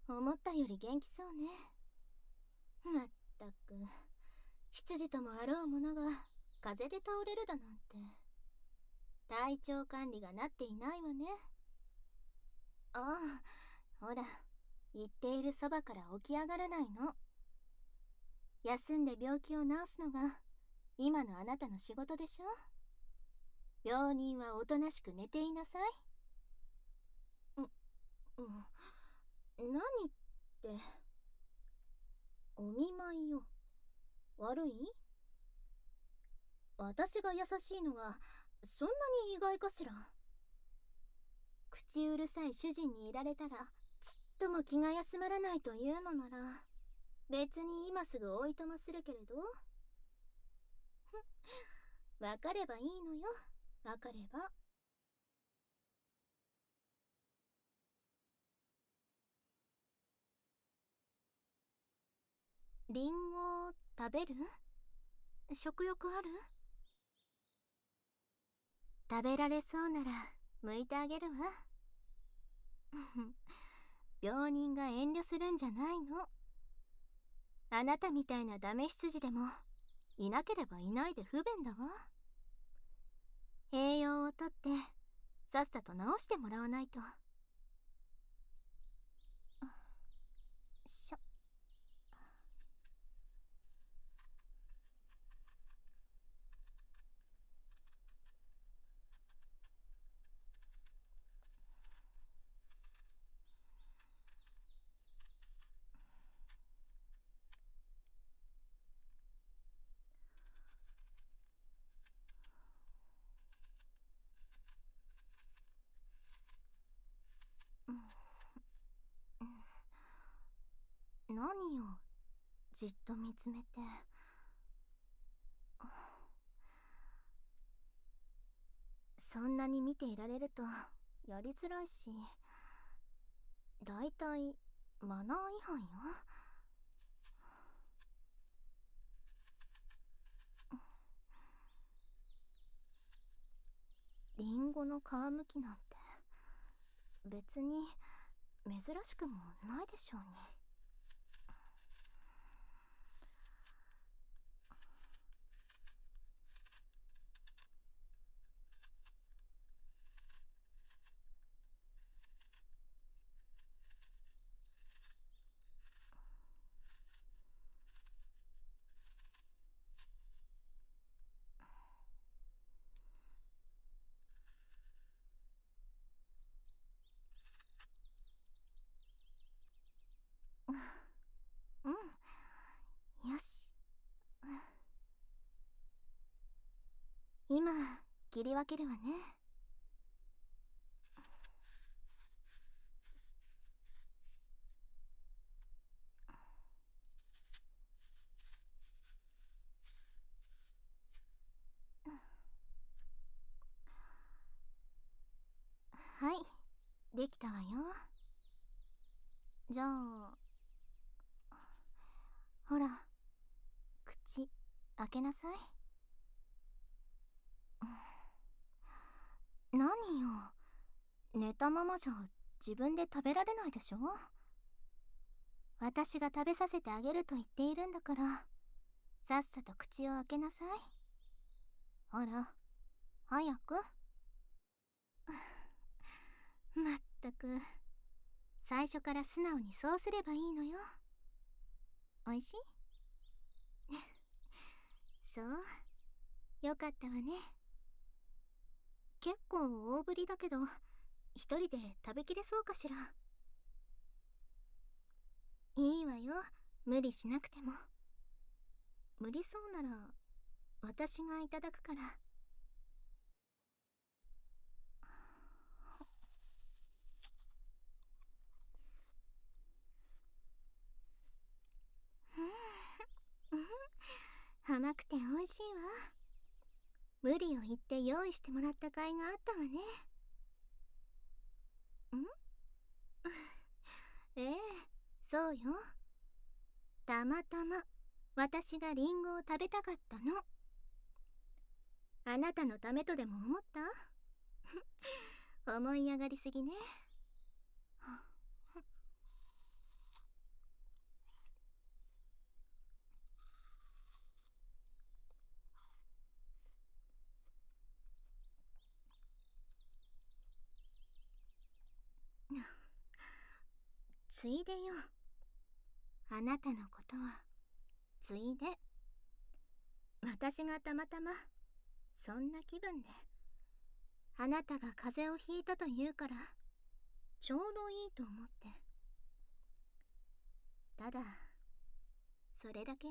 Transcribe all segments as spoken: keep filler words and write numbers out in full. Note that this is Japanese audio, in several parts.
思ったより元気そうね。まったく、執ともあろうものが風邪で倒れるだなんて。体調管理がなっていないわね。ああ、ほら、言っているそばから起き上がらないの。休んで病気を治すのが今のあなたの仕事でしょ。病人はおとなしく寝ていなさい。う、うん、何って。お見舞いよ。悪い？私が優しいのがそんなに意外かしら。口うるさい主人にいられたらちっとも気が休まらないというのなら別に今すぐおいとまするけれど。わかればいいのよ。わかれば。リンゴ食べる？食欲ある？食べられそうなら剥いてあげるわ。病人が遠慮するんじゃないの。あなたみたいなダメ羊でもいなければいないで不便だわ。栄養をとってさっさと治してもらわないと。しょ。何よ、じっと見つめて。そんなに見ていられるとやりづらいし、だいたいマナー違反よ。リンゴの皮むきなんて別に珍しくもないでしょうに。うん、よし。今切り分けるわね。はい、できたわよ。じゃあ、ほら、口開けなさい。何よ、寝たままじゃ自分で食べられないでしょ。私が食べさせてあげると言っているんだから、さっさと口を開けなさい。ほら、早く。まったく、最初から素直にそうすればいいのよ。おいしい？そう、よかったわね。結構大ぶりだけど一人で食べきれそうかしら。いいわよ、無理しなくても。無理そうなら私がいただくから。甘くて美味しいわ。無理を言って用意してもらった甲斐があったわね。んええ、そうよ。たまたま私がリンゴを食べたかったの。あなたのためとでも思った？思い上がりすぎね。 ついでよ。あなたのことはついで。私がたまたまそんな気分で、あなたが風邪をひいたと言うからちょうどいいと思って。ただそれだけよ。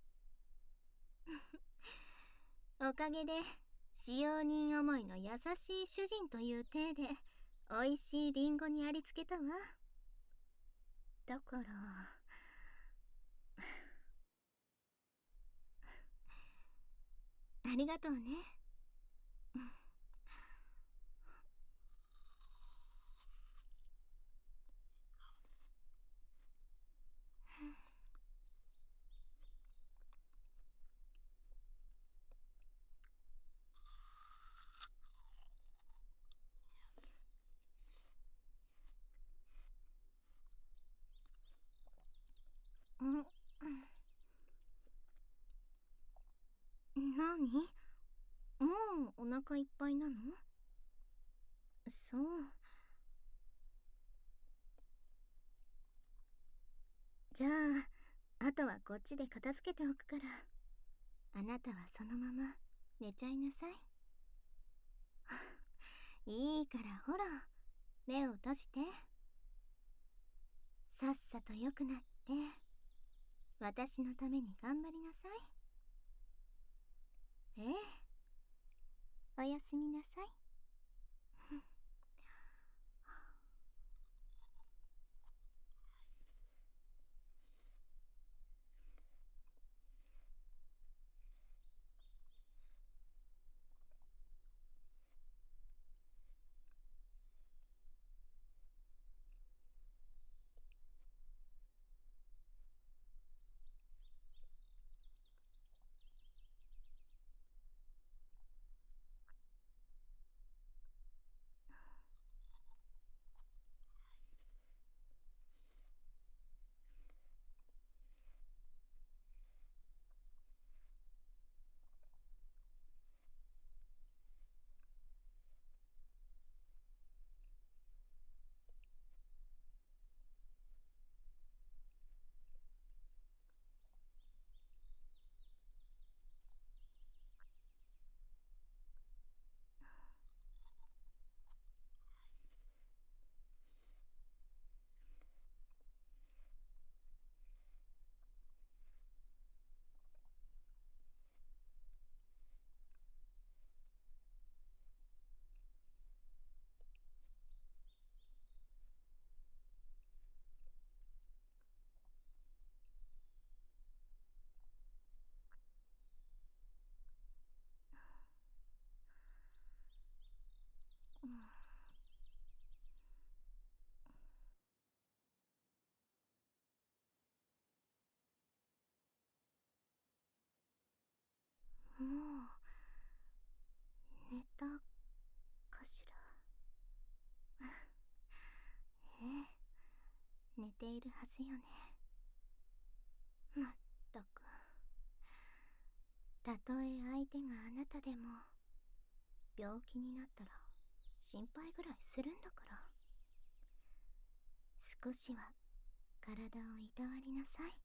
おかげで使用人思いの優しい主人という体でおいしいリンゴにありつけたわ。だからありがとうね。うん、なに？もうお腹いっぱいなの？そう。じゃあ、あとはこっちで片付けておくから、あなたはそのまま寝ちゃいなさい。いいからほら、目を閉じて。さっさと良くなって、私のために頑張りなさい。ええ、おやすみなさい。もう寝たかしら。ええ、寝ているはずよね。まったく、たとえ相手があなたでも病気になったら心配ぐらいするんだから、少しは体をいたわりなさい。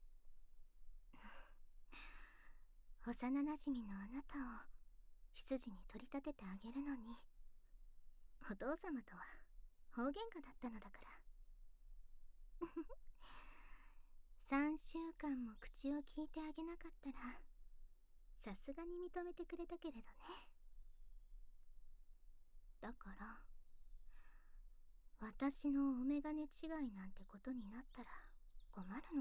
幼なじみのあなたを執事に取り立ててあげるのに、お父様とは大喧嘩だったのだから。さんしゅうかんも口を聞いてあげなかったら、さすがに認めてくれたけれどね。だから私のお眼鏡違いなんてことになったら困るの。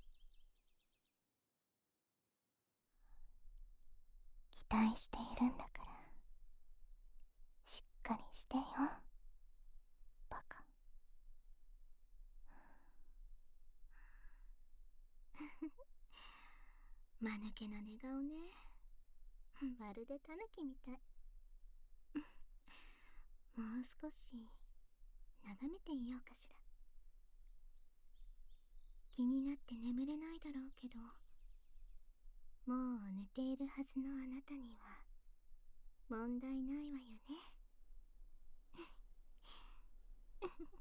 期待しているんだから、しっかりしてよ、バカ。間抜けな寝顔ね。まるでタヌキみたい。もう少し眺めていようかしら。気になって眠れないだろうけど、もう寝ているはずのあなたには問題ないわよね。